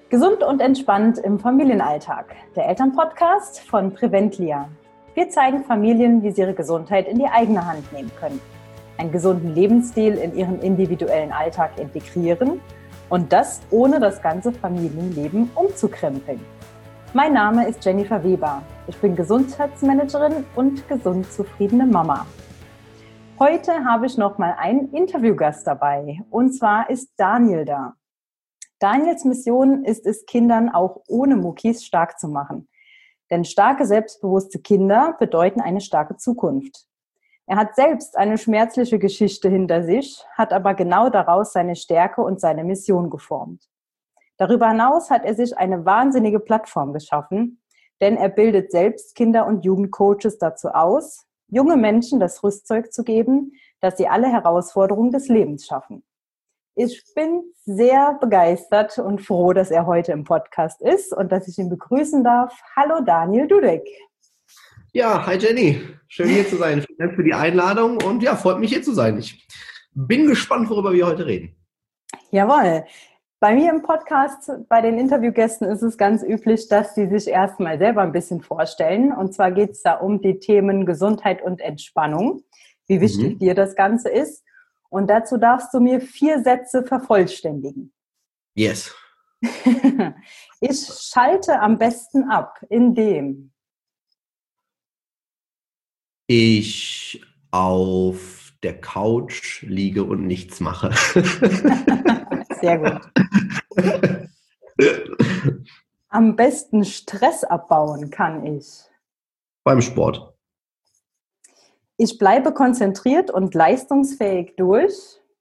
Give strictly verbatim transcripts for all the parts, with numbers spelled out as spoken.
Gesund und entspannt im Familienalltag. Der Elternpodcast von Preventlia. Wir zeigen Familien, wie sie ihre Gesundheit in die eigene Hand nehmen können, einen gesunden Lebensstil in ihren individuellen Alltag integrieren und das ohne das ganze Familienleben umzukrempeln. Mein Name ist Jennifer Weber. Ich bin Gesundheitsmanagerin und gesund zufriedene Mama. Heute habe ich noch mal einen Interviewgast dabei und zwar ist Daniel da. Daniels Mission ist es, Kindern auch ohne Muckis stark zu machen. Denn starke, selbstbewusste Kinder bedeuten eine starke Zukunft. Er hat selbst eine schmerzliche Geschichte hinter sich, hat aber genau daraus seine Stärke und seine Mission geformt. Darüber hinaus hat er sich eine wahnsinnige Plattform geschaffen, denn er bildet selbst Kinder- und Jugendcoaches dazu aus, junge Menschen das Rüstzeug zu geben, dass sie alle Herausforderungen des Lebens schaffen. Ich bin sehr begeistert und froh, dass er heute im Podcast ist und dass ich ihn begrüßen darf. Hallo Daniel Dudek. Ja, hi Jenny. Schön hier zu sein. Vielen Dank für die Einladung und ja, freut mich hier zu sein. Ich bin gespannt, worüber wir heute reden. Jawohl. Bei mir im Podcast, bei den Interviewgästen ist es ganz üblich, dass sie sich erstmal selber ein bisschen vorstellen. Und zwar geht es da um die Themen Gesundheit und Entspannung, wie wichtig mhm. dir das Ganze ist. Und dazu darfst du mir vier Sätze vervollständigen. Yes. Ich schalte am besten ab, indem ich auf der Couch liege und nichts mache. Sehr gut. Am besten Stress abbauen kann ich. Beim Sport. Ich bleibe konzentriert und leistungsfähig durch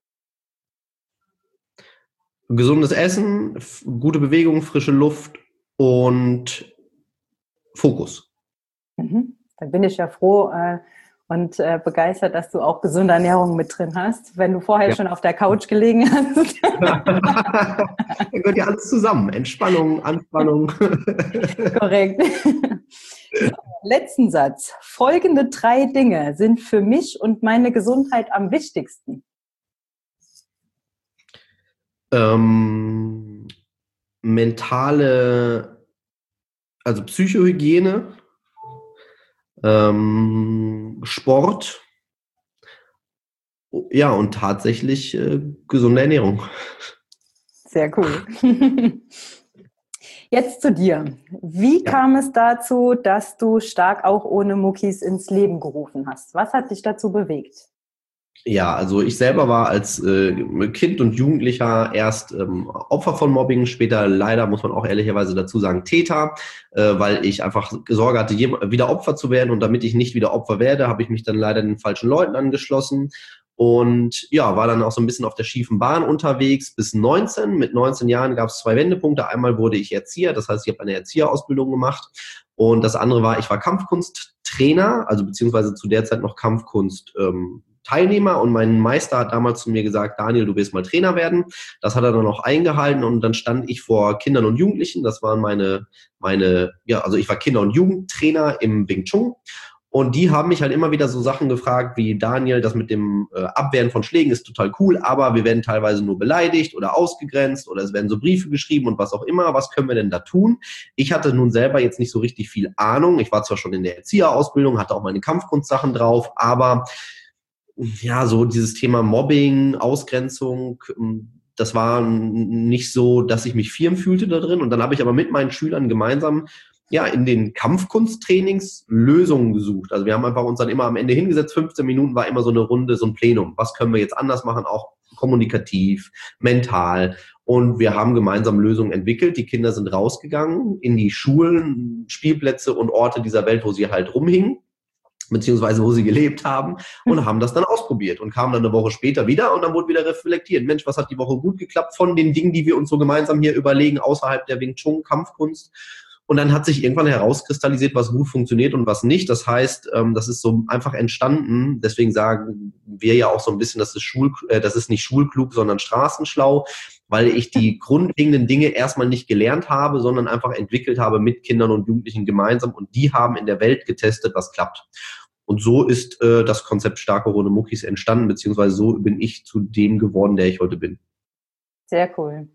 gesundes Essen, f- gute Bewegung, frische Luft und Fokus. Mhm. Dann bin ich ja froh äh, und äh, begeistert, dass du auch gesunde Ernährung mit drin hast, wenn du vorher ja. schon auf der Couch gelegen hast. Da gehört ja alles zusammen. Entspannung, Anspannung. Korrekt. So, letzten Satz. Folgende drei Dinge sind für mich und meine Gesundheit am wichtigsten. Ähm, mentale, also Psychohygiene, ähm, Sport, ja und tatsächlich äh, gesunde Ernährung. Sehr cool. Jetzt zu dir. Wie ja. kam es dazu, dass du stark auch ohne Muckis ins Leben gerufen hast? Was hat dich dazu bewegt? Ja, also ich selber war als äh, Kind und Jugendlicher erst ähm, Opfer von Mobbing, später leider, muss man auch ehrlicherweise dazu sagen, Täter, äh, weil ich einfach Sorge hatte, wieder Opfer zu werden und damit ich nicht wieder Opfer werde, habe ich mich dann leider den falschen Leuten angeschlossen und ja, war dann auch so ein bisschen auf der schiefen Bahn unterwegs bis neunzehn. Mit neunzehn Jahren gab es zwei Wendepunkte. Einmal wurde ich Erzieher, das heißt, ich habe eine Erzieherausbildung gemacht und das andere war, ich war Kampfkunsttrainer, also beziehungsweise zu der Zeit noch Kampfkunst ähm, Teilnehmer und mein Meister hat damals zu mir gesagt, Daniel, du willst mal Trainer werden. Das hat er dann auch eingehalten und dann stand ich vor Kindern und Jugendlichen. Das waren meine, meine, ja, also ich war Kinder- und Jugendtrainer im Wing Chun und die haben mich halt immer wieder so Sachen gefragt wie, Daniel, das mit dem äh, Abwehren von Schlägen ist total cool, aber wir werden teilweise nur beleidigt oder ausgegrenzt oder es werden so Briefe geschrieben und was auch immer. Was können wir denn da tun? Ich hatte nun selber jetzt nicht so richtig viel Ahnung. Ich war zwar schon in der Erzieherausbildung, hatte auch meine Kampfkunstsachen drauf, aber ja, so dieses Thema Mobbing, Ausgrenzung, das war nicht so, dass ich mich firm fühlte da drin. Und dann habe ich aber mit meinen Schülern gemeinsam ja in den Kampfkunsttrainings Lösungen gesucht. Also wir haben einfach uns dann immer am Ende hingesetzt, fünfzehn Minuten war immer so eine Runde, so ein Plenum. Was können wir jetzt anders machen, auch kommunikativ, mental. Und wir haben gemeinsam Lösungen entwickelt. Die Kinder sind rausgegangen in die Schulen, Spielplätze und Orte dieser Welt, wo sie halt rumhingen, beziehungsweise wo sie gelebt haben und haben das dann ausprobiert und kamen dann eine Woche später wieder und dann wurde wieder reflektiert. Mensch, was hat die Woche gut geklappt von den Dingen, die wir uns so gemeinsam hier überlegen, außerhalb der Wing Chun Kampfkunst. Und dann hat sich irgendwann herauskristallisiert, was gut funktioniert und was nicht. Das heißt, das ist so einfach entstanden. Deswegen sagen wir ja auch so ein bisschen, das ist Schul, das ist nicht schulklug, sondern straßenschlau, weil ich die grundlegenden Dinge erstmal nicht gelernt habe, sondern einfach entwickelt habe mit Kindern und Jugendlichen gemeinsam und die haben in der Welt getestet, was klappt. Und so ist äh, das Konzept Starke ohne Muckis entstanden, beziehungsweise so bin ich zu dem geworden, der ich heute bin. Sehr cool.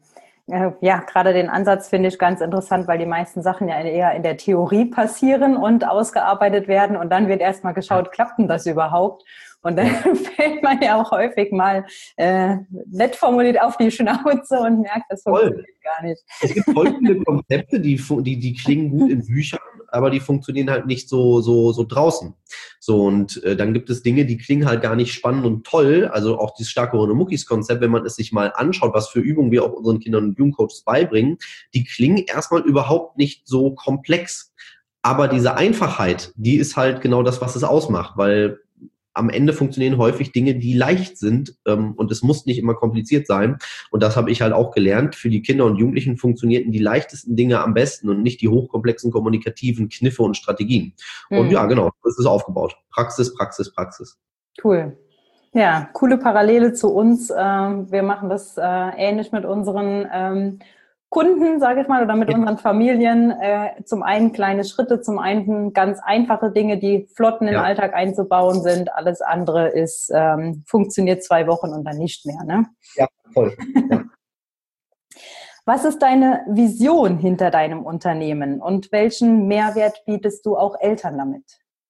Ja, gerade den Ansatz finde ich ganz interessant, weil die meisten Sachen ja eher in der Theorie passieren und ausgearbeitet werden und dann wird erstmal geschaut, klappt denn das überhaupt? Und dann fällt man ja auch häufig mal äh, nett formuliert auf die Schnauze und merkt, das funktioniert Voll. gar nicht. Es gibt voll viele Konzepte, die, die, die klingen gut in Büchern, aber die funktionieren halt nicht so, so, so draußen. So, und äh, dann gibt es Dinge, die klingen halt gar nicht spannend und toll. Also auch dieses starke Muckis-Konzept, wenn man es sich mal anschaut, was für Übungen wir auch unseren Kindern und Jugendcoaches beibringen, die klingen erstmal überhaupt nicht so komplex. Aber diese Einfachheit, die ist halt genau das, was es ausmacht, weil am Ende funktionieren häufig Dinge, die leicht sind, ähm, und es muss nicht immer kompliziert sein. Und das habe ich halt auch gelernt. Für die Kinder und Jugendlichen funktionierten die leichtesten Dinge am besten und nicht die hochkomplexen kommunikativen Kniffe und Strategien. Mhm. Und ja, genau, das ist aufgebaut. Praxis, Praxis, Praxis. Cool. Ja, coole Parallele zu uns. Ähm, wir machen das äh, ähnlich mit unseren ähm, Kunden, sage ich mal, oder mit unseren Familien. Äh, zum einen kleine Schritte, zum einen ganz einfache Dinge, die flott in den ja. Alltag einzubauen sind. Alles andere ist ähm, funktioniert zwei Wochen und dann nicht mehr. Ne? Ja, voll. Ja. Was ist deine Vision hinter deinem Unternehmen und welchen Mehrwert bietest du auch Eltern damit?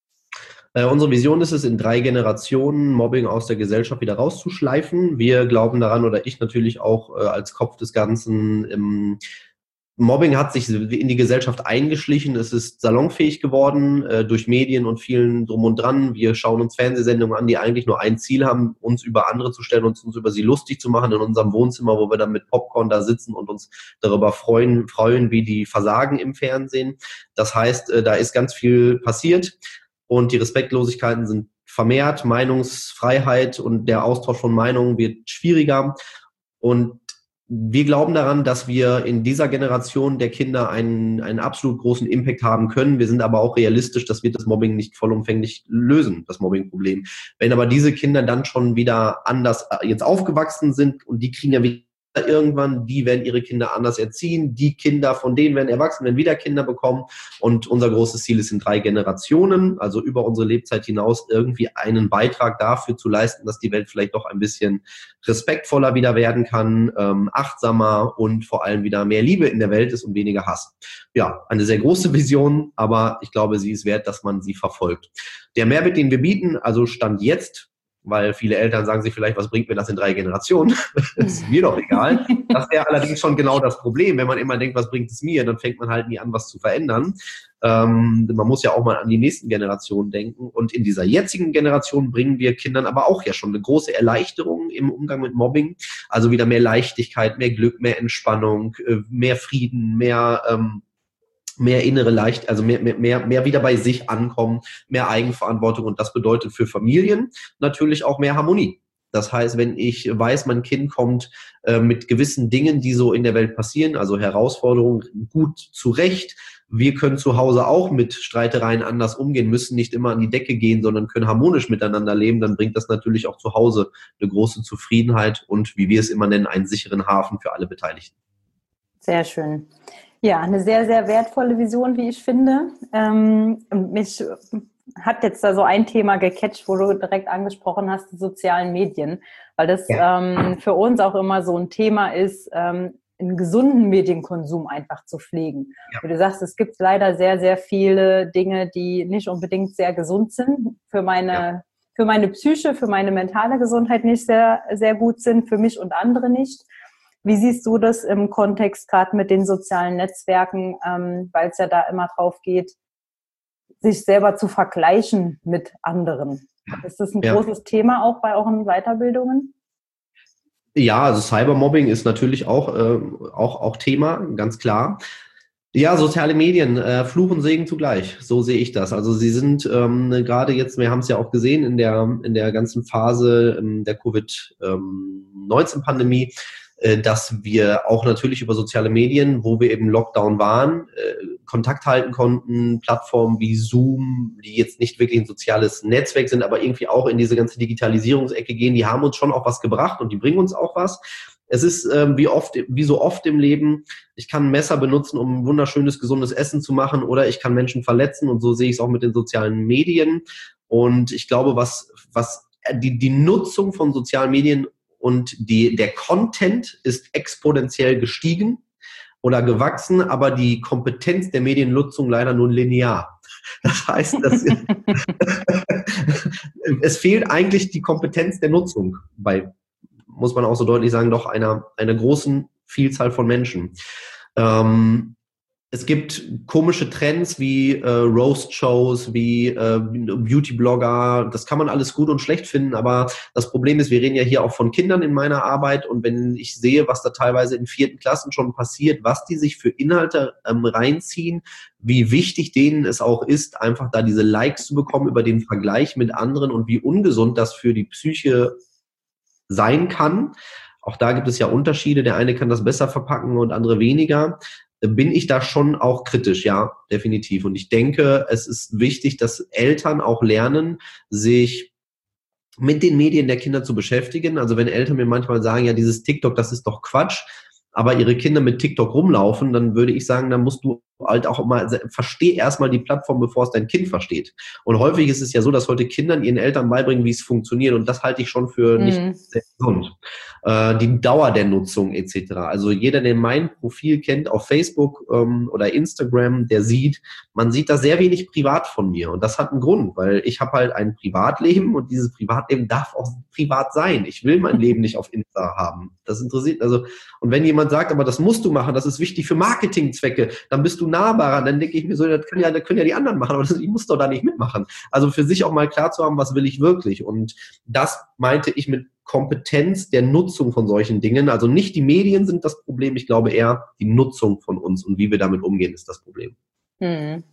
Äh, unsere Vision ist es, in drei Generationen Mobbing aus der Gesellschaft wieder rauszuschleifen. Wir glauben daran, oder ich natürlich auch äh, als Kopf des Ganzen, ähm, Mobbing hat sich in die Gesellschaft eingeschlichen. Es ist salonfähig geworden äh, durch Medien und vielen drum und dran. Wir schauen uns Fernsehsendungen an, die eigentlich nur ein Ziel haben, uns über andere zu stellen und uns über sie lustig zu machen in unserem Wohnzimmer, wo wir dann mit Popcorn da sitzen und uns darüber freuen, freuen, wie die versagen im Fernsehen. Das heißt, äh, da ist ganz viel passiert. Und die Respektlosigkeiten sind vermehrt, Meinungsfreiheit und der Austausch von Meinungen wird schwieriger. Und wir glauben daran, dass wir in dieser Generation der Kinder einen, einen absolut großen Impact haben können. Wir sind aber auch realistisch, dass wir das Mobbing nicht vollumfänglich lösen, das Mobbing-Problem. Wenn aber diese Kinder dann schon wieder anders jetzt aufgewachsen sind und die kriegen ja wieder irgendwann, die werden ihre Kinder anders erziehen, die Kinder von denen werden erwachsen, werden wieder Kinder bekommen und unser großes Ziel ist in drei Generationen, also über unsere Lebzeit hinaus irgendwie einen Beitrag dafür zu leisten, dass die Welt vielleicht doch ein bisschen respektvoller wieder werden kann, ähm, achtsamer und vor allem wieder mehr Liebe in der Welt ist und weniger Hass. Ja, eine sehr große Vision, aber ich glaube, sie ist wert, dass man sie verfolgt. Der Mehrwert, den wir bieten, also Stand jetzt, weil viele Eltern sagen sich vielleicht, was bringt mir das in drei Generationen? Das ist mir doch egal. Das wäre allerdings schon genau das Problem. Wenn man immer denkt, was bringt es mir, dann fängt man halt nie an, was zu verändern. Ähm, man muss ja auch mal an die nächsten Generationen denken. Und in dieser jetzigen Generation bringen wir Kindern aber auch ja schon eine große Erleichterung im Umgang mit Mobbing. Also wieder mehr Leichtigkeit, mehr Glück, mehr Entspannung, mehr Frieden, mehr ähm, mehr innere Leicht, also mehr, mehr, mehr wieder bei sich ankommen, mehr Eigenverantwortung und das bedeutet für Familien natürlich auch mehr Harmonie. Das heißt, wenn ich weiß, mein Kind kommt äh, mit gewissen Dingen, die so in der Welt passieren, also Herausforderungen, gut zurecht. Wir können zu Hause auch mit Streitereien anders umgehen, müssen nicht immer an die Decke gehen, sondern können harmonisch miteinander leben. Dann bringt das natürlich auch zu Hause eine große Zufriedenheit und, wie wir es immer nennen, einen sicheren Hafen für alle Beteiligten. Sehr schön. Ja, eine sehr, sehr wertvolle Vision, wie ich finde. Ähm, mich hat jetzt da so ein Thema gecatcht, wo du direkt angesprochen hast, die sozialen Medien, weil das ja. ähm, für uns auch immer so ein Thema ist, ähm, einen gesunden Medienkonsum einfach zu pflegen. Ja. Wie du sagst, es gibt leider sehr, sehr viele Dinge, die nicht unbedingt sehr gesund sind, für meine, ja. für meine Psyche, für meine mentale Gesundheit nicht sehr, sehr gut sind, für mich und andere nicht. Wie siehst du das im Kontext gerade mit den sozialen Netzwerken, ähm, weil es ja da immer drauf geht, sich selber zu vergleichen mit anderen? Ist das ein ja. großes Thema auch bei euren Weiterbildungen? Ja, also Cybermobbing ist natürlich auch, äh, auch, auch Thema, ganz klar. Ja, soziale Medien, äh, Fluch und Segen zugleich, so sehe ich das. Also sie sind ähm, gerade jetzt, wir haben es ja auch gesehen in der, in der ganzen Phase ähm, der Covid neunzehn Pandemie, dass wir auch natürlich über soziale Medien, wo wir eben Lockdown waren, Kontakt halten konnten, Plattformen wie Zoom, die jetzt nicht wirklich ein soziales Netzwerk sind, aber irgendwie auch in diese ganze Digitalisierungsecke gehen, die haben uns schon auch was gebracht und die bringen uns auch was. Es ist ähm, wie oft, wie so oft im Leben, ich kann ein Messer benutzen, um wunderschönes, gesundes Essen zu machen oder ich kann Menschen verletzen und so sehe ich es auch mit den sozialen Medien. Und ich glaube, was, was die, die Nutzung von sozialen Medien und die, der Content ist exponentiell gestiegen oder gewachsen, aber die Kompetenz der Mediennutzung leider nur linear. Das heißt, dass es fehlt eigentlich die Kompetenz der Nutzung bei, muss man auch so deutlich sagen, doch einer, einer großen Vielzahl von Menschen. Ähm, Es gibt komische Trends wie äh, Roast-Shows, wie äh, Beauty-Blogger. Das kann man alles gut und schlecht finden, aber das Problem ist, wir reden ja hier auch von Kindern in meiner Arbeit und wenn ich sehe, was da teilweise in vierten Klassen schon passiert, was die sich für Inhalte ähm, reinziehen, wie wichtig denen es auch ist, einfach da diese Likes zu bekommen über den Vergleich mit anderen und wie ungesund das für die Psyche sein kann. Auch da gibt es ja Unterschiede. Der eine kann das besser verpacken und andere weniger. Bin ich da schon auch kritisch, ja, definitiv. Und ich denke, es ist wichtig, dass Eltern auch lernen, sich mit den Medien der Kinder zu beschäftigen. Also wenn Eltern mir manchmal sagen, ja, dieses TikTok, das ist doch Quatsch, aber ihre Kinder mit TikTok rumlaufen, dann würde ich sagen, dann musst du halt auch mal, versteh erstmal die Plattform, bevor es dein Kind versteht. Und häufig ist es ja so, dass heute Kindern ihren Eltern beibringen, wie es funktioniert. Und das halte ich schon für nicht mm. sehr gesund. Äh, die Dauer der Nutzung et cetera. Also jeder, der mein Profil kennt auf Facebook ähm, oder Instagram, der sieht, man sieht da sehr wenig privat von mir. Und das hat einen Grund, weil ich habe halt ein Privatleben und dieses Privatleben darf auch privat sein. Ich will mein Leben nicht auf Insta haben. Das interessiert, also, und wenn jemand sagt, aber das musst du machen, das ist wichtig für Marketingzwecke, dann bist du nahbarer, dann denke ich mir so, das können ja, das können ja die anderen machen, aber das, ich muss doch da nicht mitmachen. Also für sich auch mal klar zu haben, was will ich wirklich? Und das meinte ich mit Kompetenz der Nutzung von solchen Dingen. Also nicht die Medien sind das Problem, ich glaube eher die Nutzung von uns und wie wir damit umgehen, ist das Problem. Hm.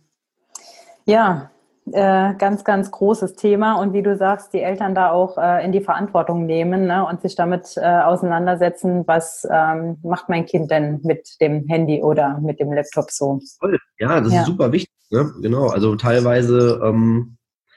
Ja, äh, ganz, ganz großes Thema und wie du sagst, die Eltern da auch äh, in die Verantwortung nehmen, ne, und sich damit äh, auseinandersetzen, was ähm, macht mein Kind denn mit dem Handy oder mit dem Laptop so. Toll. Ja, das ja. ist super wichtig. Ne? Genau, also teilweise ähm,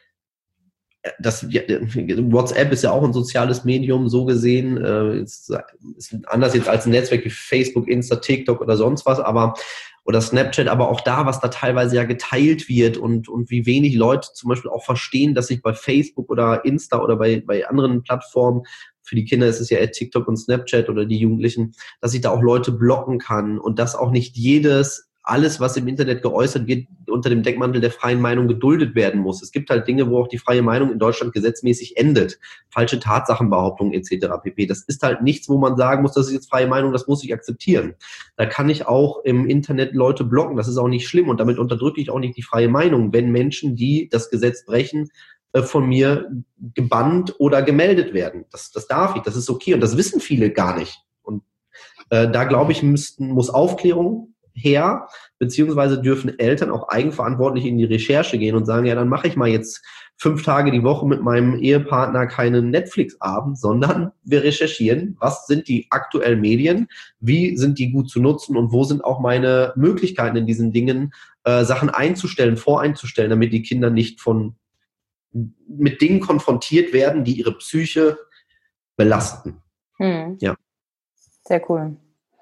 das, ja, WhatsApp ist ja auch ein soziales Medium, so gesehen, äh, ist, ist anders jetzt als ein Netzwerk wie Facebook, Insta, TikTok oder sonst was, aber oder Snapchat, aber auch da, was da teilweise ja geteilt wird und, und wie wenig Leute zum Beispiel auch verstehen, dass ich bei Facebook oder Insta oder bei, bei anderen Plattformen, für die Kinder ist es ja eher TikTok und Snapchat oder die Jugendlichen, dass ich da auch Leute blocken kann und dass auch nicht jedes, alles, was im Internet geäußert wird, unter dem Deckmantel der freien Meinung geduldet werden muss. Es gibt halt Dinge, wo auch die freie Meinung in Deutschland gesetzmäßig endet. Falsche Tatsachenbehauptungen et cetera pp. Das ist halt nichts, wo man sagen muss, das ist jetzt freie Meinung, das muss ich akzeptieren. Da kann ich auch im Internet Leute blocken, das ist auch nicht schlimm und damit unterdrücke ich auch nicht die freie Meinung, wenn Menschen, die das Gesetz brechen, von mir gebannt oder gemeldet werden. Das, das darf ich, das ist okay und das wissen viele gar nicht. Und äh, da glaube ich, müssten, muss Aufklärung her, beziehungsweise dürfen Eltern auch eigenverantwortlich in die Recherche gehen und sagen, ja, dann mache ich mal jetzt fünf Tage die Woche mit meinem Ehepartner keinen Netflix-Abend, sondern wir recherchieren, was sind die aktuellen Medien, wie sind die gut zu nutzen und wo sind auch meine Möglichkeiten in diesen Dingen, äh, Sachen einzustellen, voreinzustellen, damit die Kinder nicht von mit Dingen konfrontiert werden, die ihre Psyche belasten. Hm. Ja. Sehr cool.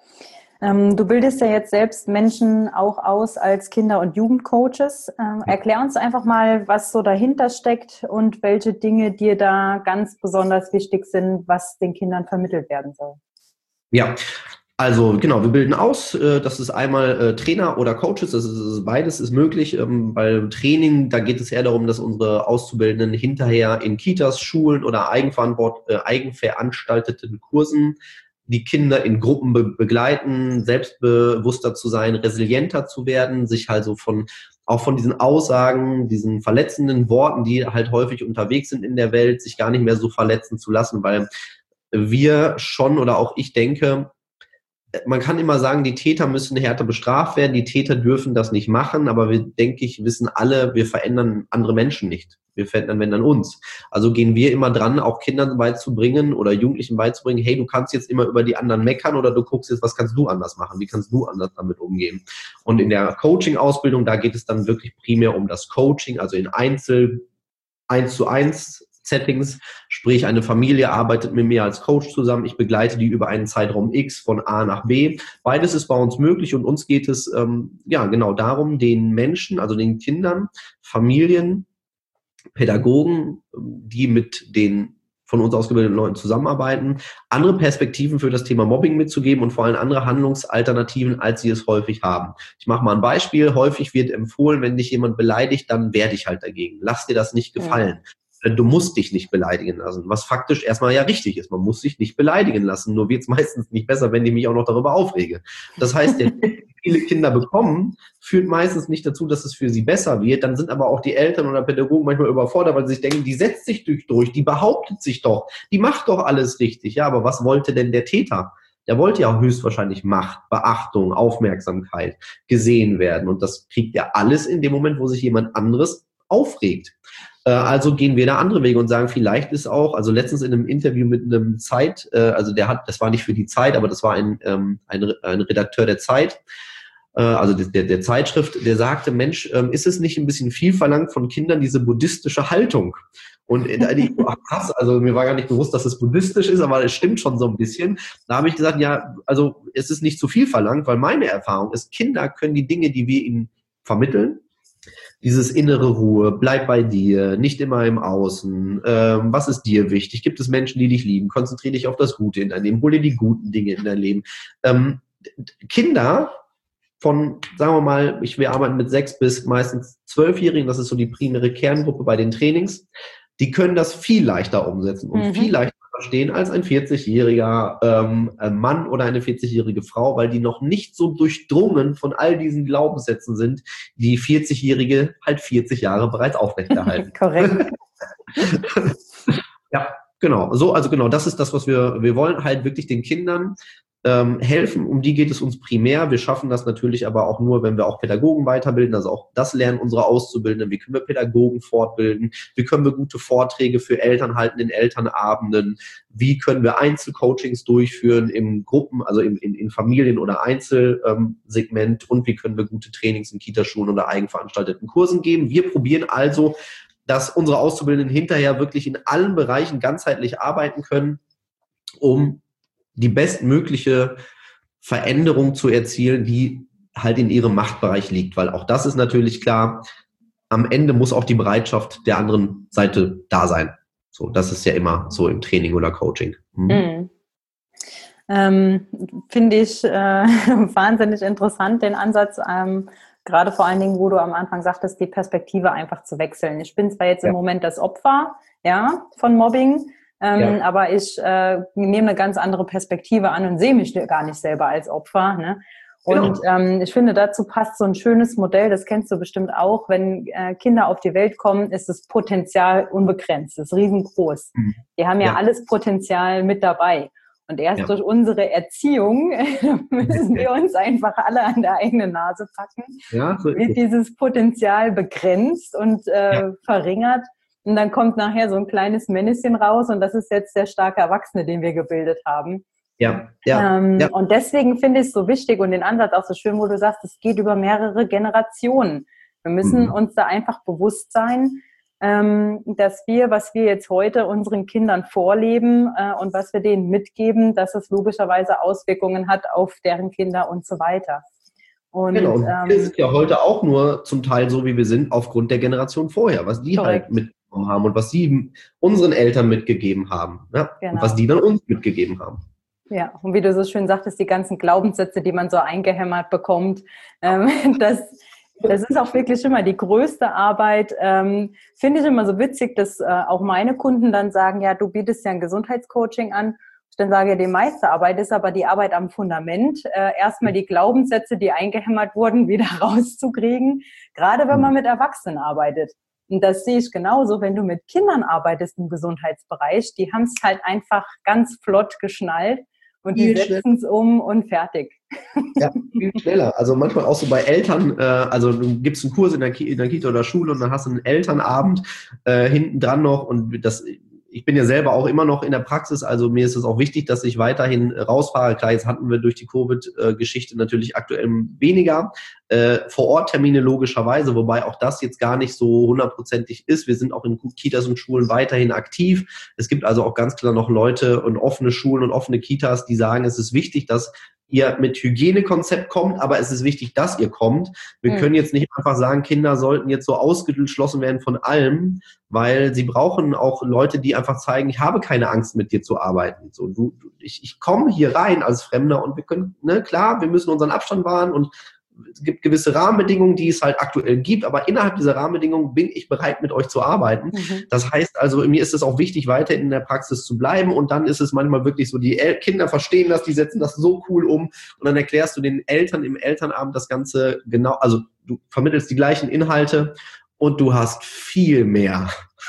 Du bildest ja jetzt selbst Menschen auch aus als Kinder- und Jugendcoaches. Ähm, erklär uns einfach mal, was so dahinter steckt und welche Dinge dir da ganz besonders wichtig sind, was den Kindern vermittelt werden soll. Ja, also genau, wir bilden aus. Das ist einmal Trainer oder Coaches, das ist beides ist möglich. Beim Training, da geht es eher darum, dass unsere Auszubildenden hinterher in Kitas, Schulen oder eigenverantwort, äh, eigenveranstalteten Kursen die Kinder in Gruppen be- begleiten, selbstbewusster zu sein, resilienter zu werden, sich also von auch von diesen Aussagen, diesen verletzenden Worten, die halt häufig unterwegs sind in der Welt, sich gar nicht mehr so verletzen zu lassen, weil wir schon oder auch ich denke, man kann immer sagen, die Täter müssen härter bestraft werden, die Täter dürfen das nicht machen, aber wir, denke ich, wissen alle, wir verändern andere Menschen nicht. Wir verändern, wenn dann uns. Also gehen wir immer dran, auch Kindern beizubringen oder Jugendlichen beizubringen, hey, du kannst jetzt immer über die anderen meckern oder du guckst jetzt, was kannst du anders machen? Wie kannst du anders damit umgehen? Und in der Coaching-Ausbildung, da geht es dann wirklich primär um das Coaching, also in Einzel, eins zu eins Settings, sprich eine Familie arbeitet mit mir als Coach zusammen, ich begleite die über einen Zeitraum X von A nach B. Beides ist bei uns möglich und uns geht es ähm, ja genau darum, den Menschen, also den Kindern, Familien, Pädagogen, die mit den von uns ausgebildeten Leuten zusammenarbeiten, andere Perspektiven für das Thema Mobbing mitzugeben und vor allem andere Handlungsalternativen, als sie es häufig haben. Ich mache mal ein Beispiel. Häufig wird empfohlen, wenn dich jemand beleidigt, dann wehr dich halt dagegen. Lass dir das nicht gefallen. Ja. Du musst dich nicht beleidigen lassen, was faktisch erstmal ja richtig ist. Man muss sich nicht beleidigen lassen, nur wird es meistens nicht besser, wenn ich mich auch noch darüber aufrege. Das heißt, der viele Kinder bekommen, führt meistens nicht dazu, dass es für sie besser wird. Dann sind aber auch die Eltern oder Pädagogen manchmal überfordert, weil sie sich denken, die setzt sich durch, durch, die behauptet sich doch, die macht doch alles richtig. Ja, aber was wollte denn der Täter? Der wollte ja höchstwahrscheinlich Macht, Beachtung, Aufmerksamkeit, gesehen werden. Und das kriegt er alles in dem Moment, wo sich jemand anderes aufregt. Also gehen wir da andere Wege und sagen, vielleicht ist auch, also letztens in einem Interview mit einem Zeit, also der hat, das war nicht für die Zeit, aber das war ein, ein, ein Redakteur der Zeit, also der, der Zeitschrift, der sagte, Mensch, ist es nicht ein bisschen viel verlangt von Kindern, diese buddhistische Haltung? Und ich, ach krass, also mir war gar nicht bewusst, dass es buddhistisch ist, aber es stimmt schon so ein bisschen. Da habe ich gesagt, ja, also es ist nicht zu viel verlangt, weil meine Erfahrung ist, Kinder können die Dinge, die wir ihnen vermitteln, dieses innere Ruhe, bleib bei dir, nicht immer im Außen, ähm, was ist dir wichtig? Gibt es Menschen, die dich lieben? Konzentriere dich auf das Gute in dein Leben, hol dir die guten Dinge in dein Leben. Ähm, Kinder von, sagen wir mal, ich, wir arbeiten mit sechs bis meistens zwölfjährigen, das ist so die primäre Kerngruppe bei den Trainings, die können das viel leichter umsetzen und mhm. viel leichter verstehen als ein vierzigjähriger ähm, Mann oder eine vierzigjährige Frau, weil die noch nicht so durchdrungen von all diesen Glaubenssätzen sind, die vierzigjährige halt vierzig Jahre bereits aufrechterhalten. Korrekt. Ja, genau. So, also genau, das ist das, was wir, wir wollen halt wirklich den Kindern ähm, helfen. Um die geht es uns primär. Wir schaffen das natürlich aber auch nur, wenn wir auch Pädagogen weiterbilden. Also auch das lernen unsere Auszubildenden. Wie können wir Pädagogen fortbilden? Wie können wir gute Vorträge für Eltern halten in Elternabenden? Wie können wir Einzelcoachings durchführen im Gruppen, also in, in, in Familien- oder Einzelsegment? Und wie können wir gute Trainings in Kitaschulen oder eigenveranstalteten Kursen geben? Wir probieren also, dass unsere Auszubildenden hinterher wirklich in allen Bereichen ganzheitlich arbeiten können, um die bestmögliche Veränderung zu erzielen, die halt in ihrem Machtbereich liegt. Weil auch das ist natürlich klar, am Ende muss auch die Bereitschaft der anderen Seite da sein. So, das ist ja immer so im Training oder Coaching. Hm. Mhm. Ähm, finde ich äh, wahnsinnig interessant, den Ansatz, ähm, gerade vor allen Dingen, wo du am Anfang sagtest, die Perspektive einfach zu wechseln. Ich bin zwar jetzt ja. im Moment das Opfer, ja, von Mobbing, Ähm, ja. aber ich äh, nehme eine ganz andere Perspektive an und sehe mich gar nicht selber als Opfer. Ne? Und genau. ähm, ich finde, dazu passt so ein schönes Modell, das kennst du bestimmt auch, wenn äh, Kinder auf die Welt kommen, ist das Potenzial unbegrenzt, das ist riesengroß. Mhm. Die haben ja, ja alles Potenzial mit dabei. Und erst ja. durch unsere Erziehung müssen wir uns einfach alle an der eigenen Nase packen, ja, so wird dieses Potenzial begrenzt und äh, ja. verringert. Und dann kommt nachher so ein kleines Männchen raus und das ist jetzt der starke Erwachsene, den wir gebildet haben. Ja, ja, ähm, ja. Und deswegen finde ich es so wichtig und den Ansatz auch so schön, wo du sagst, es geht über mehrere Generationen. Wir müssen mhm. uns da einfach bewusst sein, ähm, dass wir, was wir jetzt heute unseren Kindern vorleben äh, und was wir denen mitgeben, dass es logischerweise Auswirkungen hat auf deren Kinder und so weiter. Und, genau, und ähm, wir sind ja heute auch nur zum Teil so, wie wir sind, aufgrund der Generation vorher, was die korrekt. halt mitbekommen haben und was sie unseren Eltern mitgegeben haben, ja? Genau. Und was die dann uns mitgegeben haben. Ja, und wie du so schön sagtest, die ganzen Glaubenssätze, die man so eingehämmert bekommt, ähm, das, das ist auch wirklich immer die größte Arbeit. Ähm, finde ich immer so witzig, dass äh, auch meine Kunden dann sagen, ja, du bietest ja ein Gesundheitscoaching an. Ich dann sage, die meiste Arbeit ist aber die Arbeit am Fundament. Äh, erstmal die Glaubenssätze, die eingehämmert wurden, wieder rauszukriegen. Gerade wenn man mit Erwachsenen arbeitet. Und das sehe ich genauso, wenn du mit Kindern arbeitest im Gesundheitsbereich. Die haben es halt einfach ganz flott geschnallt und die setzen es um und fertig. Ja, viel schneller. Also manchmal auch so bei Eltern, äh, also du gibst einen Kurs in der, Ki- in der Kita oder Schule und dann hast du einen Elternabend äh, hinten dran noch und das... Ich bin ja selber auch immer noch in der Praxis, also mir ist es auch wichtig, dass ich weiterhin rausfahre. Klar, jetzt hatten wir durch die Covid-Geschichte natürlich aktuell weniger äh, Vor-Ort-Termine logischerweise, wobei auch das jetzt gar nicht so hundertprozentig ist. Wir sind auch in Kitas und Schulen weiterhin aktiv. Es gibt also auch ganz klar noch Leute und offene Schulen und offene Kitas, die sagen, es ist wichtig, dass ihr mit Hygienekonzept kommt, aber es ist wichtig, dass ihr kommt. Wir mhm. können jetzt nicht einfach sagen, Kinder sollten jetzt so ausgeschlossen werden von allem, weil sie brauchen auch Leute, die einfach zeigen, ich habe keine Angst, mit dir zu arbeiten. So, du, ich, ich komme hier rein als Fremder und wir können, ne, klar, wir müssen unseren Abstand wahren und es gibt gewisse Rahmenbedingungen, die es halt aktuell gibt, aber innerhalb dieser Rahmenbedingungen bin ich bereit, mit euch zu arbeiten. Mhm. Das heißt also, mir ist es auch wichtig, weiter in der Praxis zu bleiben und dann ist es manchmal wirklich so, die El- Kinder verstehen das, die setzen das so cool um und dann erklärst du den Eltern im Elternabend das Ganze genau, also du vermittelst die gleichen Inhalte und du hast viel mehr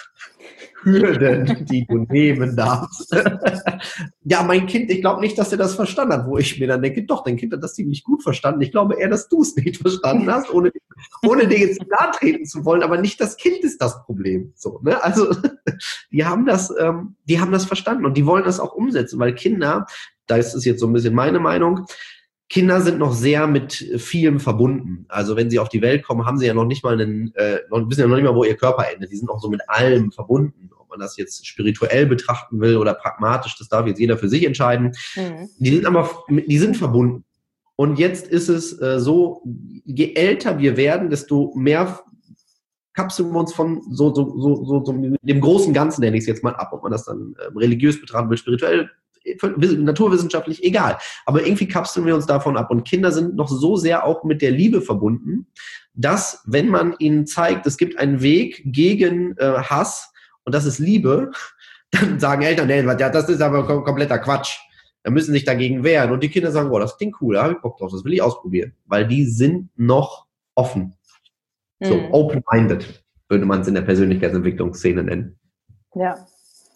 Hürden, die du nehmen darfst. Ja, mein Kind, ich glaube nicht, dass er das verstanden hat, wo ich mir dann denke, doch, dein Kind hat das ziemlich gut verstanden. Ich glaube eher, dass du es nicht verstanden hast, ohne, ohne dir jetzt nahe treten zu wollen, aber nicht das Kind ist das Problem. So, ne? Also, die haben das, ähm, die haben das verstanden und die wollen das auch umsetzen, weil Kinder, da ist es jetzt so ein bisschen meine Meinung, Kinder sind noch sehr mit vielem verbunden. Also wenn sie auf die Welt kommen, haben sie ja noch nicht mal einen, äh, noch, wissen ja noch nicht mal, wo ihr Körper endet. Die sind auch so mit allem verbunden. Ob man das jetzt spirituell betrachten will oder pragmatisch, das darf jetzt jeder für sich entscheiden. Mhm. Die sind aber, die sind verbunden. Und jetzt ist es äh, so, je älter wir werden, desto mehr kapseln wir uns von so, so, so, so, so dem großen Ganzen, nenne ich es jetzt mal ab, ob man das dann äh, religiös betrachten will, spirituell, naturwissenschaftlich, egal. Aber irgendwie kapseln wir uns davon ab. Und Kinder sind noch so sehr auch mit der Liebe verbunden, dass, wenn man ihnen zeigt, es gibt einen Weg gegen äh, Hass und das ist Liebe, dann sagen Eltern, nee, das ist aber kompletter Quatsch. Da müssen sich dagegen wehren. Und die Kinder sagen, boah, das klingt cool, da habe ich Bock drauf, das will ich ausprobieren. Weil die sind noch offen. Mhm. So, open-minded, würde man es in der Persönlichkeitsentwicklungsszene nennen. Ja.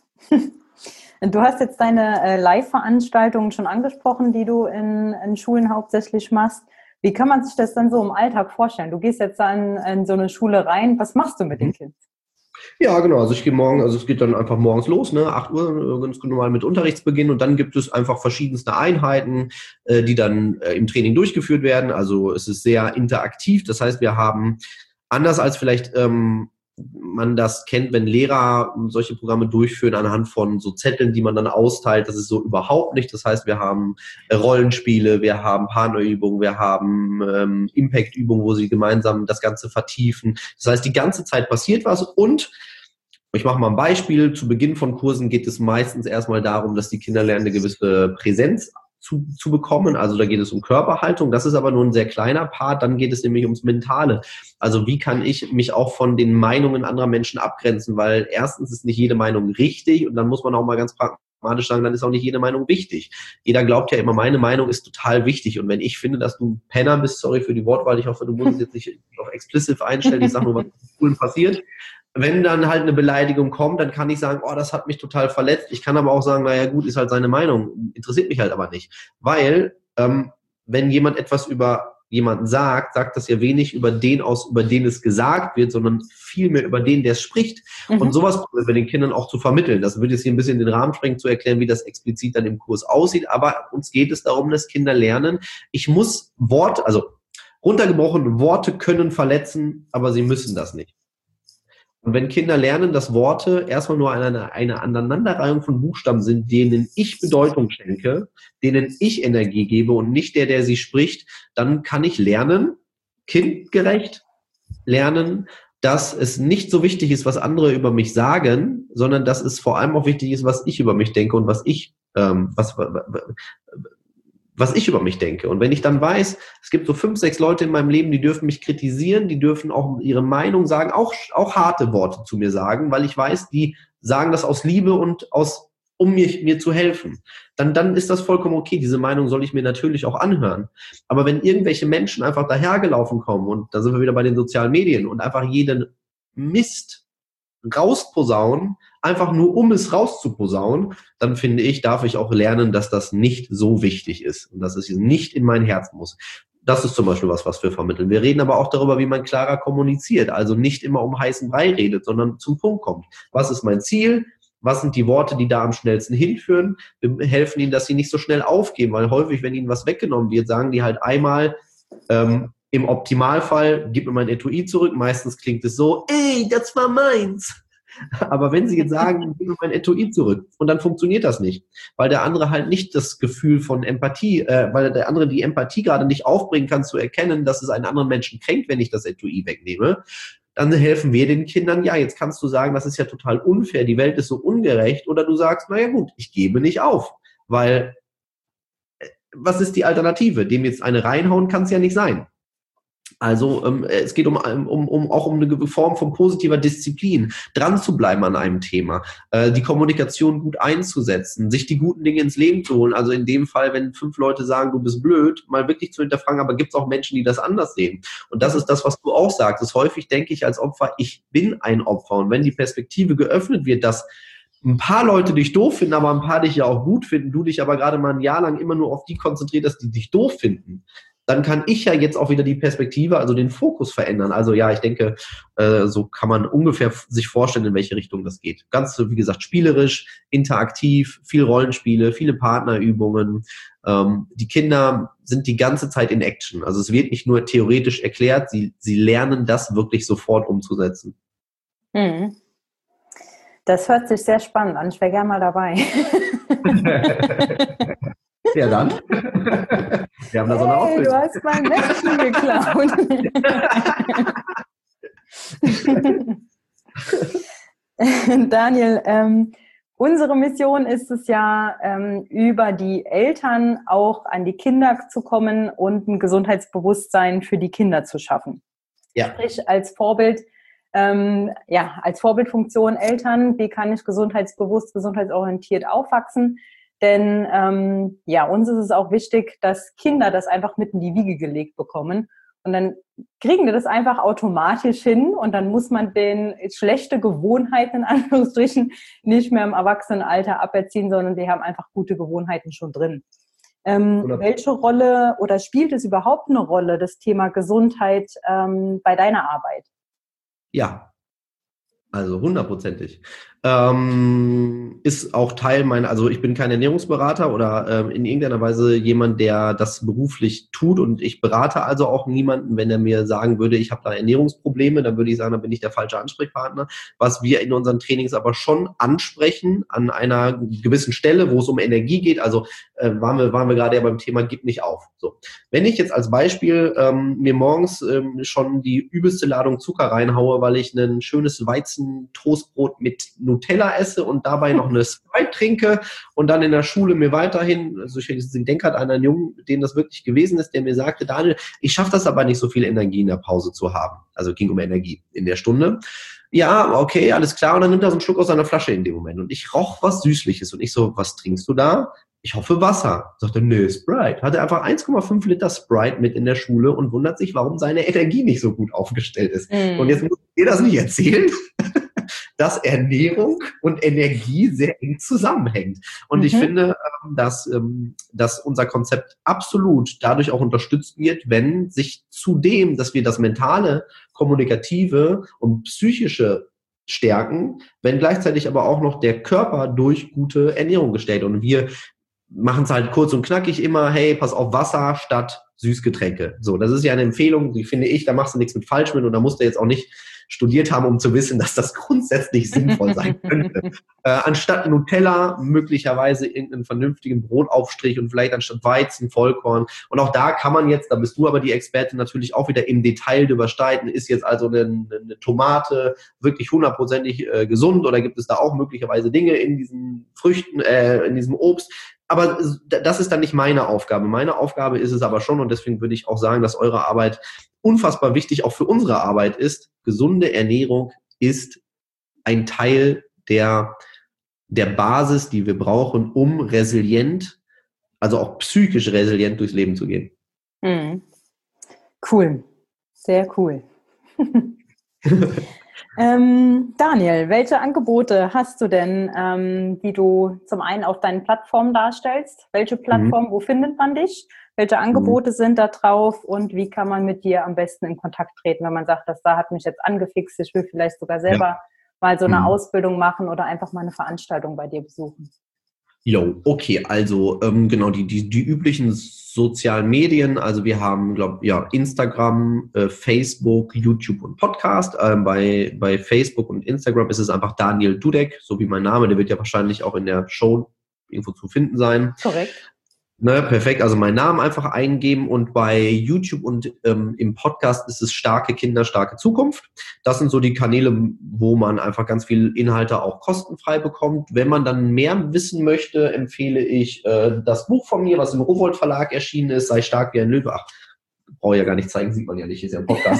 Du hast jetzt deine äh, Live-Veranstaltungen schon angesprochen, die du in, in Schulen hauptsächlich machst. Wie kann man sich das dann so im Alltag vorstellen? Du gehst jetzt dann in so eine Schule rein. Was machst du mit den Kids? Ja, genau. Also ich gehe morgen, also es geht dann einfach morgens los, ne, acht Uhr, ganz normal mit Unterrichtsbeginn und dann gibt es einfach verschiedenste Einheiten, äh, die dann äh, im Training durchgeführt werden. Also es ist sehr interaktiv. Das heißt, wir haben anders als vielleicht ähm, man das kennt, wenn Lehrer solche Programme durchführen anhand von so Zetteln, die man dann austeilt. Das ist so überhaupt nicht. Das heißt, wir haben Rollenspiele, wir haben Partnerübungen, wir haben ähm, Impact-Übungen, wo sie gemeinsam das Ganze vertiefen. Das heißt, die ganze Zeit passiert was und ich mache mal ein Beispiel. Zu Beginn von Kursen geht es meistens erstmal darum, dass die Kinder lernen, eine gewisse Präsenz Zu, zu bekommen. Also da geht es um Körperhaltung. Das ist aber nur ein sehr kleiner Part. Dann geht es nämlich ums Mentale. Also wie kann ich mich auch von den Meinungen anderer Menschen abgrenzen? Weil erstens ist nicht jede Meinung richtig und dann muss man auch mal ganz pragmatisch sagen, dann ist auch nicht jede Meinung wichtig. Jeder glaubt ja immer, meine Meinung ist total wichtig. Und wenn ich finde, dass du ein Penner bist, sorry für die Wortwahl, ich hoffe, du musst es jetzt nicht auf explicit einstellen, ich sage nur, was cool passiert. Wenn dann halt eine Beleidigung kommt, dann kann ich sagen, oh, das hat mich total verletzt. Ich kann aber auch sagen, naja gut, ist halt seine Meinung, interessiert mich halt aber nicht. Weil, ähm, wenn jemand etwas über jemanden sagt, sagt das ja wenig über den aus, über den es gesagt wird, sondern viel mehr über den, der es spricht. Mhm. Und sowas probieren wir den Kindern auch zu vermitteln. Das würde jetzt hier ein bisschen den Rahmen sprengen, zu erklären, wie das explizit dann im Kurs aussieht. Aber uns geht es darum, dass Kinder lernen, ich muss Worte, also runtergebrochen, Worte können verletzen, aber sie müssen das nicht. Und wenn Kinder lernen, dass Worte erstmal nur eine, eine Aneinanderreihung von Buchstaben sind, denen ich Bedeutung schenke, denen ich Energie gebe und nicht der, der sie spricht, dann kann ich lernen, kindgerecht lernen, dass es nicht so wichtig ist, was andere über mich sagen, sondern dass es vor allem auch wichtig ist, was ich über mich denke und was ich, ähm, was, was ich über mich denke. Und wenn ich dann weiß, es gibt so fünf, sechs Leute in meinem Leben, die dürfen mich kritisieren, die dürfen auch ihre Meinung sagen, auch, auch harte Worte zu mir sagen, weil ich weiß, die sagen das aus Liebe und aus, um mir, mir zu helfen. Dann, dann ist das vollkommen okay. Diese Meinung soll ich mir natürlich auch anhören. Aber wenn irgendwelche Menschen einfach dahergelaufen kommen, und da sind wir wieder bei den sozialen Medien, und einfach jeden Mist rausposaunen, einfach nur um es rauszuposaunen, dann finde ich, darf ich auch lernen, dass das nicht so wichtig ist und dass es nicht in mein Herz muss. Das ist zum Beispiel was, was wir vermitteln. Wir reden aber auch darüber, wie man klarer kommuniziert, also nicht immer um heißen Brei redet, sondern zum Punkt kommt. Was ist mein Ziel? Was sind die Worte, die da am schnellsten hinführen? Wir helfen ihnen, dass sie nicht so schnell aufgeben, weil häufig, wenn ihnen was weggenommen wird, sagen die halt einmal, ähm, im Optimalfall, gib mir mein Etui zurück. Meistens klingt es so, ey, das war meins. Aber wenn Sie jetzt sagen, gib mir mein Etui zurück, und dann funktioniert das nicht, weil der andere halt nicht das Gefühl von Empathie, äh, weil der andere die Empathie gerade nicht aufbringen kann, zu erkennen, dass es einen anderen Menschen kränkt, wenn ich das Etui wegnehme, dann helfen wir den Kindern, ja, jetzt kannst du sagen, das ist ja total unfair, die Welt ist so ungerecht, oder du sagst, naja gut, ich gebe nicht auf, weil was ist die Alternative? Dem jetzt eine reinhauen kann es ja nicht sein. Also ähm, es geht um, um, um auch um eine Form von positiver Disziplin, dran zu bleiben an einem Thema, äh, die Kommunikation gut einzusetzen, sich die guten Dinge ins Leben zu holen. Also in dem Fall, wenn fünf Leute sagen, du bist blöd, mal wirklich zu hinterfragen, aber gibt es auch Menschen, die das anders sehen? Und das ist das, was du auch sagst. Das häufig denke ich als Opfer, ich bin ein Opfer. Und wenn die Perspektive geöffnet wird, dass ein paar Leute dich doof finden, aber ein paar dich ja auch gut finden, du dich aber gerade mal ein Jahr lang immer nur auf die konzentriert, dass die dich doof finden, dann kann ich ja jetzt auch wieder die Perspektive, also den Fokus verändern. Also ja, ich denke, äh, so kann man ungefähr sich vorstellen, in welche Richtung das geht. Ganz, wie gesagt, spielerisch, interaktiv, viel Rollenspiele, viele Partnerübungen. Ähm, die Kinder sind die ganze Zeit in Action. Also es wird nicht nur theoretisch erklärt, sie, sie lernen das wirklich sofort umzusetzen. Hm. Das hört sich sehr spannend an. Ich wäre gerne mal dabei. Ja, dann. Wir haben da so eine Hey, Auflösung. du hast mein Menschen geklaut. Daniel, ähm, unsere Mission ist es ja, ähm, über die Eltern auch an die Kinder zu kommen und ein Gesundheitsbewusstsein für die Kinder zu schaffen. Ja. Sprich, als Vorbild, ähm, ja, als Vorbildfunktion Eltern, wie kann ich gesundheitsbewusst, gesundheitsorientiert aufwachsen? Denn ähm, ja, uns ist es auch wichtig, dass Kinder das einfach mit in die Wiege gelegt bekommen. Und dann kriegen die das einfach automatisch hin und dann muss man den schlechte Gewohnheiten, in Anführungsstrichen, nicht mehr im Erwachsenenalter aberziehen, sondern die haben einfach gute Gewohnheiten schon drin. Ähm, welche Rolle oder spielt es überhaupt eine Rolle, das Thema Gesundheit ähm, bei deiner Arbeit? Ja, also hundertprozentig. Ähm, ist auch Teil meiner, also ich bin kein Ernährungsberater oder ähm, in irgendeiner Weise jemand, der das beruflich tut, und ich berate also auch niemanden, wenn er mir sagen würde, ich habe da Ernährungsprobleme, dann würde ich sagen, dann bin ich der falsche Ansprechpartner. Was wir in unseren Trainings aber schon ansprechen an einer gewissen Stelle, wo es um Energie geht, also äh, waren wir, waren wir gerade ja beim Thema gib nicht auf. So. Wenn ich jetzt als Beispiel ähm, mir morgens ähm, schon die übelste Ladung Zucker reinhaue, weil ich ein schönes Weizen-Toastbrot mit Nutella esse und dabei noch eine Sprite trinke und dann in der Schule mir weiterhin, also ich denke halt an einen Jungen, dem das wirklich gewesen ist, der mir sagte, Daniel, ich schaffe das aber nicht, so viel Energie in der Pause zu haben. Also ging um Energie in der Stunde. Ja, okay, alles klar. Und dann nimmt er so einen Schluck aus seiner Flasche in dem Moment. Und ich roch was Süßliches. Und ich so, was trinkst du da? Ich hoffe Wasser. Sagt er, nee, Sprite. Hat er einfach eins Komma fünf Liter Sprite mit in der Schule und wundert sich, warum seine Energie nicht so gut aufgestellt ist. Mm. Und jetzt muss ich dir das nicht erzählen, dass Ernährung und Energie sehr eng zusammenhängt. Und mhm. ich finde, dass, dass unser Konzept absolut dadurch auch unterstützt wird, wenn sich zudem, dass wir das mentale, kommunikative und psychische stärken, wenn gleichzeitig aber auch noch der Körper durch gute Ernährung gestellt. Und wir machen es halt kurz und knackig immer, hey, pass auf, Wasser statt Süßgetränke. So, das ist ja eine Empfehlung, die finde ich, da machst du nichts mit falsch mit und da musst du jetzt auch nicht studiert haben, um zu wissen, dass das grundsätzlich sinnvoll sein könnte. Äh, anstatt Nutella möglicherweise irgendeinen vernünftigen Brotaufstrich und vielleicht anstatt Weizen, Vollkorn. Und auch da kann man jetzt, da bist du aber die Expertin, natürlich auch wieder im Detail drüber streiten. Ist jetzt also eine, eine Tomate wirklich hundertprozentig äh, gesund oder gibt es da auch möglicherweise Dinge in diesen Früchten, äh, in diesem Obst? Aber das ist dann nicht meine Aufgabe. Meine Aufgabe ist es aber schon, und deswegen würde ich auch sagen, dass eure Arbeit unfassbar wichtig auch für unsere Arbeit ist. Gesunde Ernährung ist ein Teil der, der Basis, die wir brauchen, um resilient, also auch psychisch resilient durchs Leben zu gehen. Mhm. Cool. Sehr cool. ähm, Daniel, welche Angebote hast du denn, ähm, die du zum einen auf deinen Plattformen darstellst? Welche Plattform, mhm. wo findet man dich? Welche Angebote mhm. sind da drauf und wie kann man mit dir am besten in Kontakt treten, wenn man sagt, das da hat mich jetzt angefixt, ich will vielleicht sogar selber ja. mal so eine mhm. Ausbildung machen oder einfach mal eine Veranstaltung bei dir besuchen? Jo, okay, also ähm, genau, die, die, die üblichen sozialen Medien, also wir haben, glaube ja, Instagram, äh, Facebook, YouTube und Podcast. Ähm, bei, bei Facebook und Instagram ist es einfach Daniel Dudek, so wie mein Name, der wird ja wahrscheinlich auch in der Show irgendwo zu finden sein. Korrekt. Ne, perfekt, also meinen Namen einfach eingeben und bei YouTube und ähm, im Podcast ist es Starke Kinder, starke Zukunft. Das sind so die Kanäle, wo man einfach ganz viel Inhalte auch kostenfrei bekommt. Wenn man dann mehr wissen möchte, empfehle ich äh, das Buch von mir, was im Rowohlt Verlag erschienen ist, Sei stark wie ein Löwe. Ach, brauche ich ja gar nicht zeigen, sieht man ja nicht, ist ja ein Podcast.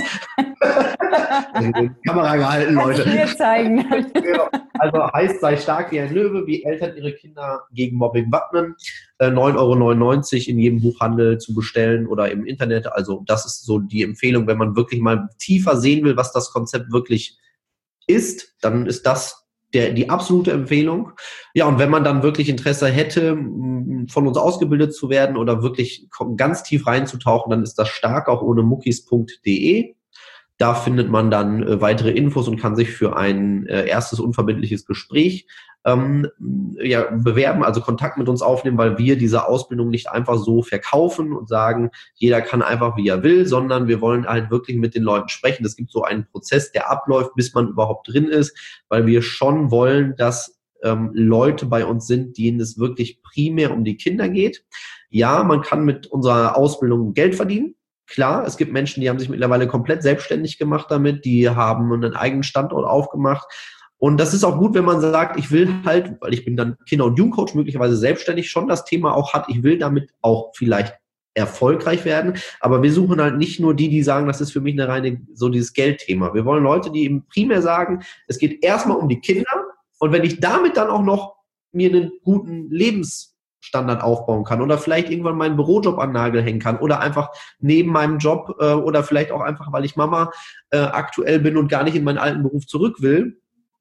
Kamera gehalten, Leute. Kannst du mir zeigen. Genau. Also heißt, sei stark wie ein Löwe, wie Eltern ihre Kinder gegen Mobbing wappnen. Äh, neun Euro neunundneunzig in jedem Buchhandel zu bestellen oder im Internet. Also das ist so die Empfehlung, wenn man wirklich mal tiefer sehen will, was das Konzept wirklich ist, dann ist das der, die absolute Empfehlung. Ja, und wenn man dann wirklich Interesse hätte, von uns ausgebildet zu werden oder wirklich ganz tief reinzutauchen, dann ist das stark auch ohne muckis punkt de. Da findet man dann äh, weitere Infos und kann sich für ein äh, erstes unverbindliches Gespräch ähm, ja, bewerben, also Kontakt mit uns aufnehmen, weil wir diese Ausbildung nicht einfach so verkaufen und sagen, jeder kann einfach, wie er will, sondern wir wollen halt wirklich mit den Leuten sprechen. Es gibt so einen Prozess, der abläuft, bis man überhaupt drin ist, weil wir schon wollen, dass ähm, Leute bei uns sind, denen es wirklich primär um die Kinder geht. Ja, man kann mit unserer Ausbildung Geld verdienen. Klar, es gibt Menschen, die haben sich mittlerweile komplett selbstständig gemacht damit, die haben einen eigenen Standort aufgemacht. Und das ist auch gut, wenn man sagt, ich will halt, weil ich bin dann Kinder- und Jugendcoach, möglicherweise selbstständig, schon das Thema auch hat, ich will damit auch vielleicht erfolgreich werden. Aber wir suchen halt nicht nur die, die sagen, das ist für mich eine reine, so dieses Geldthema. Wir wollen Leute, die eben primär sagen, es geht erstmal um die Kinder. Und wenn ich damit dann auch noch mir einen guten Lebens Standard aufbauen kann oder vielleicht irgendwann meinen Bürojob an den Nagel hängen kann oder einfach neben meinem Job äh, oder vielleicht auch einfach, weil ich Mama äh, aktuell bin und gar nicht in meinen alten Beruf zurück will.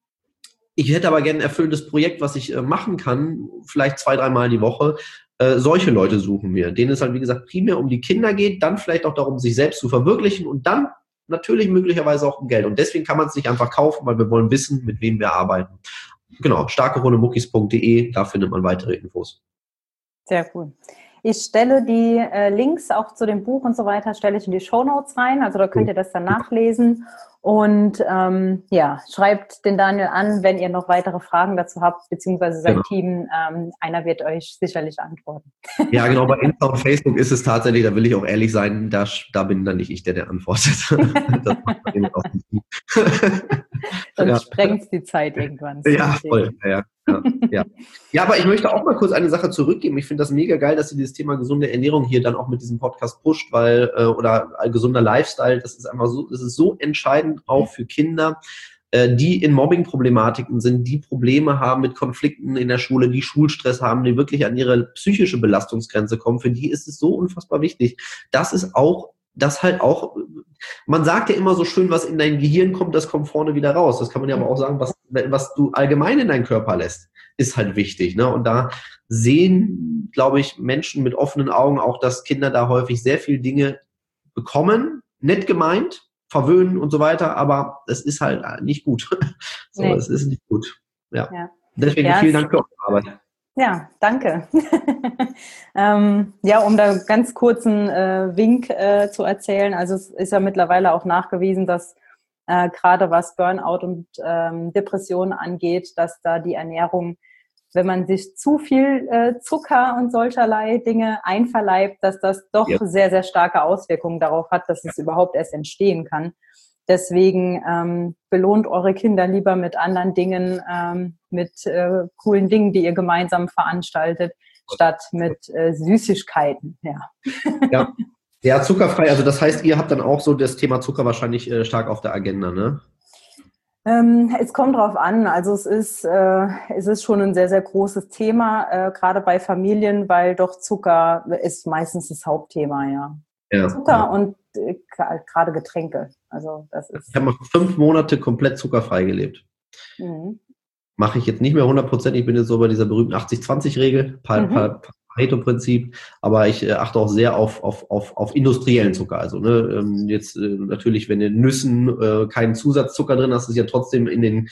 Ich hätte aber gerne ein erfüllendes Projekt, was ich äh, machen kann, vielleicht zwei, dreimal die Woche. Äh, solche Leute suchen wir, denen es halt, wie gesagt, primär um die Kinder geht, dann vielleicht auch darum, sich selbst zu verwirklichen und dann natürlich möglicherweise auch um Geld. Und deswegen kann man es nicht einfach kaufen, weil wir wollen wissen, mit wem wir arbeiten. Genau, starke ohne muckis punkt de, da findet man weitere Infos. Sehr cool. Ich stelle die äh, Links auch zu dem Buch und so weiter, stelle ich in die Shownotes rein, also da könnt ihr das dann nachlesen und ähm, ja, schreibt den Daniel an, wenn ihr noch weitere Fragen dazu habt, beziehungsweise sein genau. Team, ähm, einer wird euch sicherlich antworten. Ja, genau, bei Insta und Facebook ist es tatsächlich, da will ich auch ehrlich sein, da, da bin dann nicht ich, der der antwortet. Das macht auch nicht gut. Sonst ja. Sprengt die Zeit irgendwann. Ja, voll, ja. Ja, ja. ja, aber ich möchte auch mal kurz eine Sache zurückgeben. Ich finde das mega geil, dass ihr dieses Thema gesunde Ernährung hier dann auch mit diesem Podcast pusht, weil, äh, oder ein gesunder Lifestyle, das ist einfach so, das ist so entscheidend auch für Kinder, äh, die in Mobbing-Problematiken sind, die Probleme haben mit Konflikten in der Schule, die Schulstress haben, die wirklich an ihre psychische Belastungsgrenze kommen. Für die ist es so unfassbar wichtig. Das ist auch das halt auch, man sagt ja immer so schön, was in dein Gehirn kommt, das kommt vorne wieder raus. Das kann man ja aber auch sagen, was, was du allgemein in deinen Körper lässt, ist halt wichtig, ne? Und da sehen, glaube ich, Menschen mit offenen Augen auch, dass Kinder da häufig sehr viel Dinge bekommen, nett gemeint, verwöhnen und so weiter, aber es ist halt nicht gut. So, nee. Es ist nicht gut. Ja. ja. Deswegen ja, vielen Dank für eure Arbeit. Ja, danke. ähm, ja, um da ganz kurzen äh, Wink äh, zu erzählen. Also es ist ja mittlerweile auch nachgewiesen, dass äh, gerade was Burnout und ähm, Depressionen angeht, dass da die Ernährung, wenn man sich zu viel äh, Zucker und solcherlei Dinge einverleibt, dass das doch ja. sehr, sehr starke Auswirkungen darauf hat, dass es überhaupt erst entstehen kann. Deswegen ähm, belohnt eure Kinder lieber mit anderen Dingen, ähm, mit äh, coolen Dingen, die ihr gemeinsam veranstaltet, statt mit äh, Süßigkeiten. Ja. ja. Ja, zuckerfrei. Also das heißt, ihr habt dann auch so das Thema Zucker wahrscheinlich äh, stark auf der Agenda, ne? Ähm, es kommt drauf an. Also es ist, äh, es ist schon ein sehr, sehr großes Thema, äh, gerade bei Familien, weil doch Zucker ist meistens das Hauptthema, ja. ja Zucker ja. und äh, gerade Getränke. Also das ist. Ich habe mal fünf Monate komplett zuckerfrei gelebt. Mhm. Mache ich jetzt nicht mehr hundert Prozent. Ich bin jetzt so bei dieser berühmten achtzig zwanzig Regel, mhm. Pareto-Prinzip, aber ich äh, achte auch sehr auf, auf, auf, auf industriellen Zucker. Also ne, ähm, jetzt äh, natürlich, wenn in Nüssen äh, keinen Zusatzzucker drin hast, ist ja trotzdem in den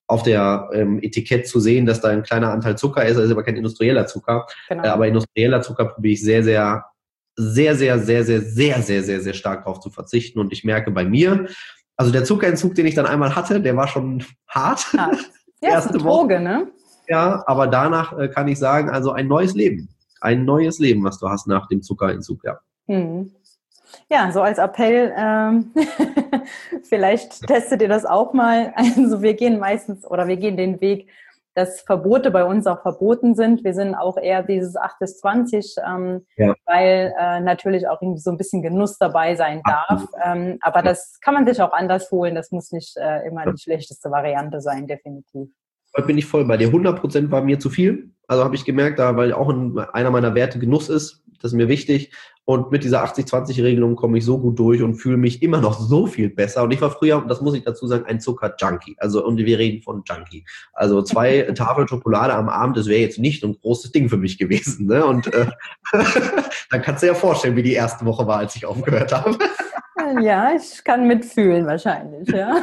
auf der ähm, Etikett zu sehen, dass da ein kleiner Anteil Zucker ist, das ist aber kein industrieller Zucker. Genau. Äh, aber industrieller Zucker probiere ich sehr, sehr, sehr, sehr, sehr, sehr, sehr, sehr, sehr, sehr stark darauf zu verzichten. Und ich merke bei mir, also der Zuckerentzug, den ich dann einmal hatte, der war schon hart. hart. Ja, ist eine Droge, ne? Ja, aber danach äh, kann ich sagen, also ein neues Leben. Ein neues Leben, was du hast nach dem Zuckerentzug, ja. Hm. Ja, so als Appell, ähm, vielleicht testet ihr das auch mal. Also wir gehen meistens oder wir gehen den Weg, dass Verbote bei uns auch verboten sind. Wir sind auch eher dieses acht bis zwanzig, ähm, ja. weil äh, natürlich auch irgendwie so ein bisschen Genuss dabei sein darf. Ähm, aber ja. das kann man sich auch anders holen. Das muss nicht äh, immer ja. die schlechteste Variante sein, definitiv. Heute bin ich voll bei dir. hundert Prozent war mir zu viel. Also habe ich gemerkt, da, weil auch in, einer meiner Werte Genuss ist, das ist mir wichtig. Und mit dieser achtzig zwanzig Regelung komme ich so gut durch und fühle mich immer noch so viel besser. Und ich war früher, das muss ich dazu sagen, ein Zucker-Junkie. Also, und wir reden von Junkie. Also zwei Tafeln Schokolade am Abend, das wäre jetzt nicht ein großes Ding für mich gewesen. Ne? Und äh, dann kannst du dir ja vorstellen, wie die erste Woche war, als ich aufgehört habe. Ja, ich kann mitfühlen wahrscheinlich, ja.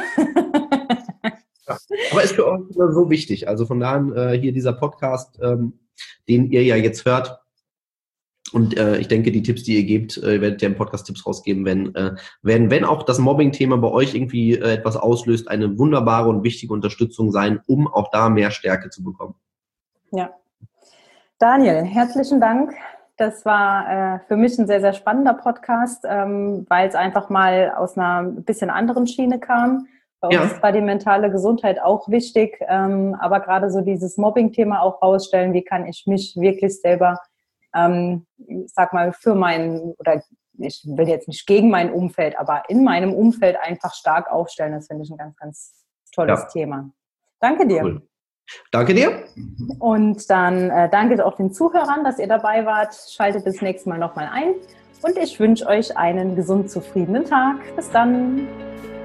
Ja. Aber ist für euch so wichtig. Also von daher äh, hier dieser Podcast, ähm, den ihr ja jetzt hört. Und äh, ich denke, die Tipps, die ihr gebt, äh, werdet ihr im Podcast Tipps rausgeben, wenn, äh, wenn, wenn auch das Mobbing-Thema bei euch irgendwie äh, etwas auslöst, eine wunderbare und wichtige Unterstützung sein, um auch da mehr Stärke zu bekommen. Ja. Daniel, herzlichen Dank. Das war äh, für mich ein sehr, sehr spannender Podcast, ähm, weil es einfach mal aus einer bisschen anderen Schiene kam. Bei uns ja. war die mentale Gesundheit auch wichtig, ähm, aber gerade so dieses Mobbing-Thema auch rausstellen, wie kann ich mich wirklich selber, ähm, ich sag mal, für mein, oder ich will jetzt nicht gegen mein Umfeld, aber in meinem Umfeld einfach stark aufstellen, das finde ich ein ganz, ganz tolles ja. Thema. Danke dir. Cool. Danke dir. Und dann äh, danke auch den Zuhörern, dass ihr dabei wart. Schaltet das nächste Mal nochmal ein und ich wünsche euch einen gesund zufriedenen Tag. Bis dann.